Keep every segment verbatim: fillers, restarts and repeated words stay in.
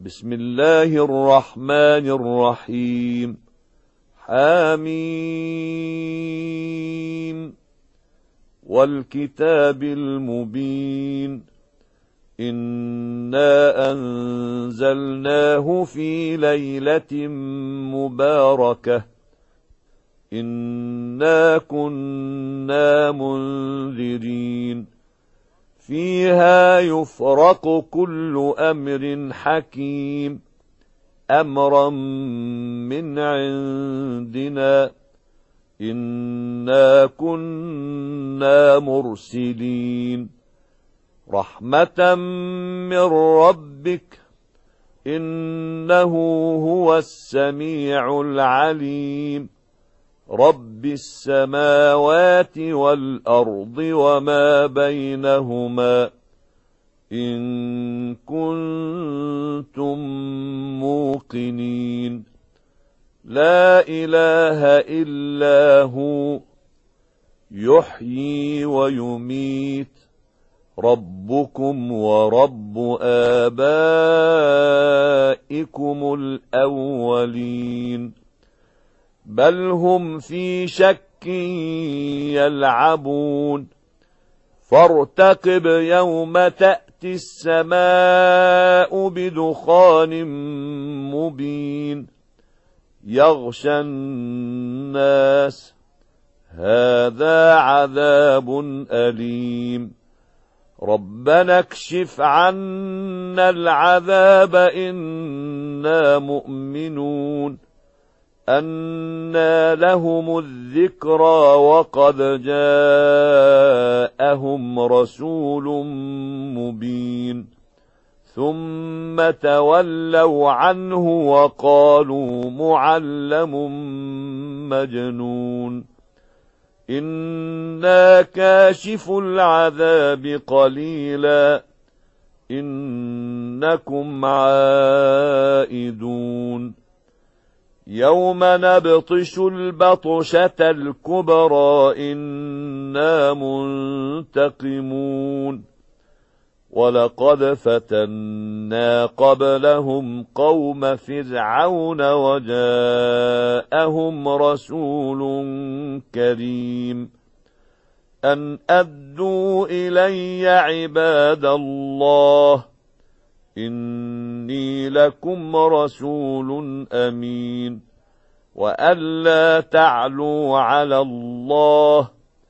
بسم الله الرحمن الرحيم. حميم والكتاب المبين. إنا أنزلناه في ليلة مباركة إنا كنا منذرين فيها يفرق كل أمر حكيم أمرا من عندنا إنا كنا مرسلين رحمة من ربك إنه هو السميع العليم رب السماوات والأرض وما بينهما إن كنتم موقنين لا إله إلا هو يحيي ويميت ربكم ورب آبائكم الأولين بل هم في شك يلعبون فارتقب يوم تأتي السماء بدخان مبين يغشى الناس هذا عذاب أليم ربنا اكشف عنا العذاب إنا مؤمنون أنى لهم الذكرى وقد جاءهم رسول مبين ثم تولوا عنه وقالوا معلم مجنون إنا كاشف العذاب قليلا إنكم عائدون يوم نبطش البطشة الكبرى إنا منتقمون ولقد فتنا قبلهم قوم فرعون وجاءهم رسول كريم أن أدوا إلي عباد الله إني لكم رسول أمين وألا تعلوا على الله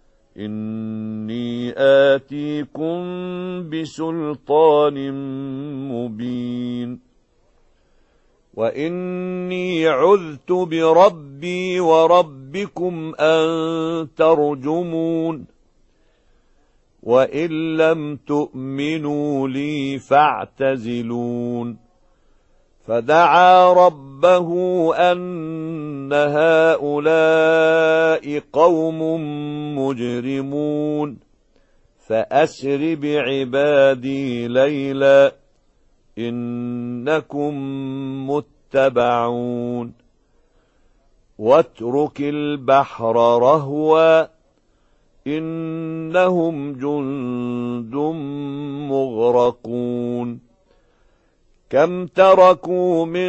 إني آتيكم بسلطان مبين وإني عذت بربي وربكم أن ترجمون وإن لم تؤمنوا لي فاعتزلون فدعا ربه أن هؤلاء قوم مجرمون فأسر بعبادي ليلا إنكم متبعون واترك البحر رهوا إنهم جند مغرقون كم تركوا من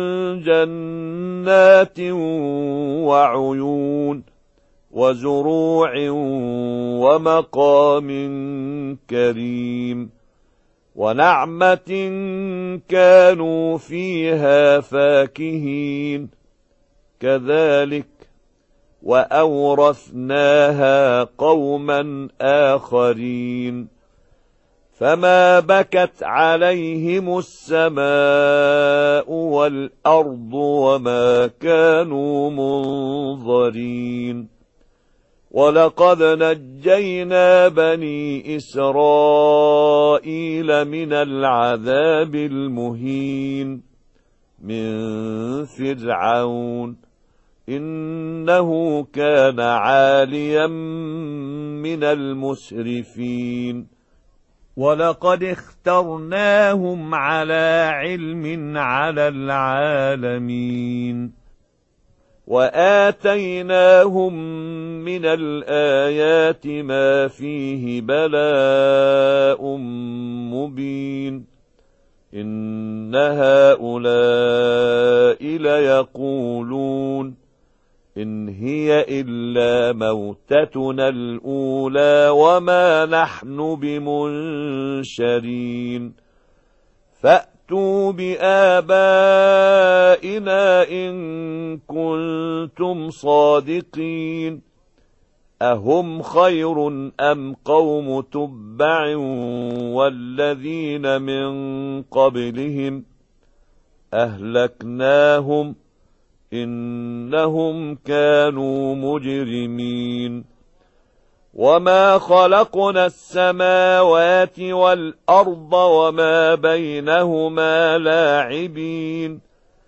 جنات وعيون وزروع ومقام كريم ونعمة كانوا فيها فاكهين كذلك وأورثناها قوما آخرين فما بكت عليهم السماء والأرض وما كانوا منظرين ولقد نجينا بني إسرائيل من العذاب المهين من فرعون إنه كان عاليا من المسرفين ولقد اخترناهم على علم على العالمين وآتيناهم من الآيات ما فيه بلاء مبين إن هؤلاء ليقولون إن هي إلا موتتنا الأولى وما نحن بمنشرين فأتوا بآبائنا إن كنتم صادقين أهم خير أم قوم تبع والذين من قبلهم أهلكناهم إنهم كانوا مجرمين وما خلقنا السماوات والأرض وما بينهما لاعبين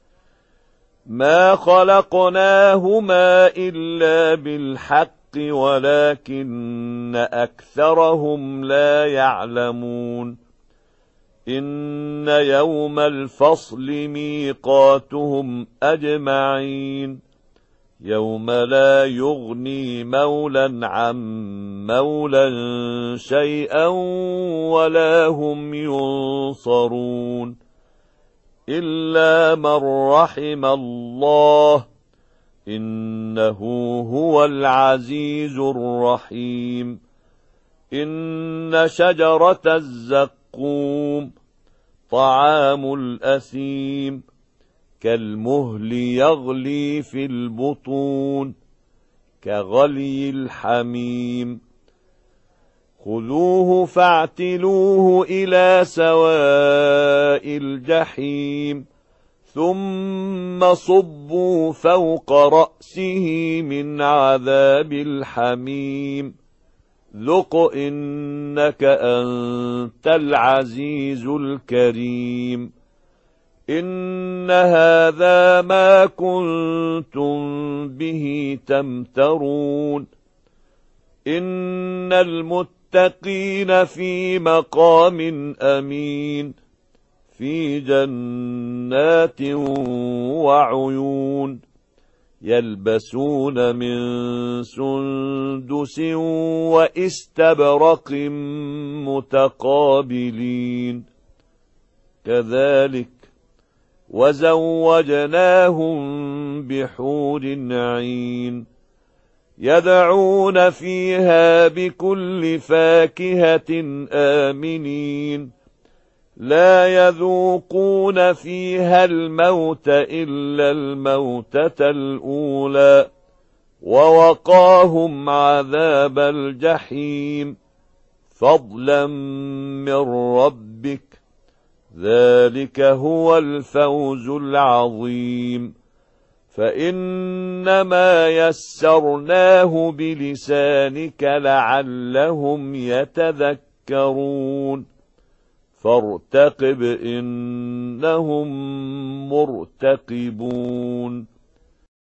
ما خلقناهما إلا بالحق ولكن أكثرهم لا يعلمون إن يوم الفصل ميقاتهم أجمعين يوم لا يغني مولا عن مولا شيئا ولا هم ينصرون إلا من رحم الله إنه هو العزيز الرحيم إن شجرة الزقوم طعام الأثيم كالمهل يغلي في البطون كغلي الحميم خذوه فاعتلوه إلى سواء الجحيم ثم صبوا فوق رأسه من عذاب الحميم ذق إنك أنت العزيز الكريم إن هذا ما كنتم به تمترون إن المتقين في مقام أمين في جنات وعيون يلبسون من سندس واستبرق متقابلين كذلك وزوجناهم بحور عين يدعون فيها بكل فاكهة آمنين لا يذوقون فيها الموت إلا الموتة الأولى ووقاهم عذاب الجحيم فضلا من ربك ذلك هو الفوز العظيم فإنما يسرناه بلسانك لعلهم يتذكرون فارتقب إنهم مرتقبون